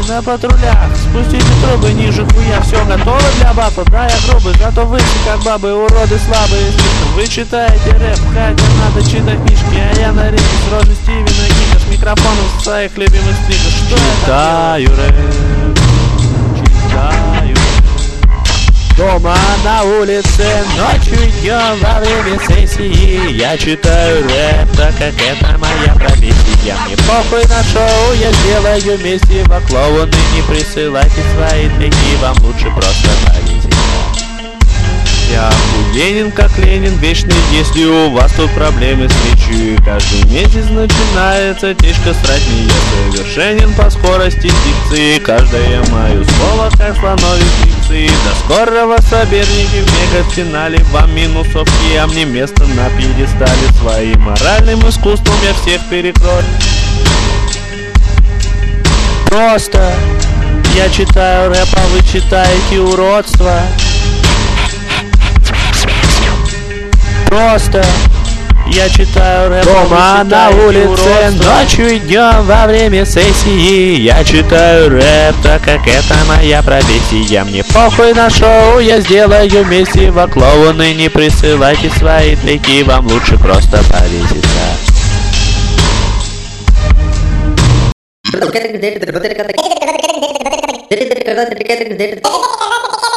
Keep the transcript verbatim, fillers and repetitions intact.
на патрулях. Спустите трубы ниже хуя, все готово для бабы. Да, я грубый, зато вы все как бабы, уроды слабые. Вы читаете рэп, хотя надо читать книжки. А я на речи с рожей Стивена Кинга, с микрофоном в своих любимых стриках. Что Читаю я рэп, читаю. дома, на улице, ночью идем во время сессии. Я читаю рэп, так как это моя профессия. Мне похуй на шоу, я сделаю вместе во клоуны. Не присылайте свои треки, вам лучше просто повесить. Я охуенен как Ленин, вечный, если у вас тут проблемы с речью. Каждый месяц начинается течка страстнее. Я совершенен по скорости дикции. Каждое мое слово как слоновьи фрикции. До скорого, соперники, в мега-финале. Вам минусовки, а мне место на пьедестале. Своим моральным искусством я всех перекрою. Просто я читаю рэп, а вы читаете уродство. Просто я читаю рэп, дома, на улице, ночью идем во время сессии. Я читаю рэп, так как это моя профессия. Мне похуй на шоу, я сделаю вместе во клоуны. Не присылайте свои треки, вам лучше просто повеситься. Did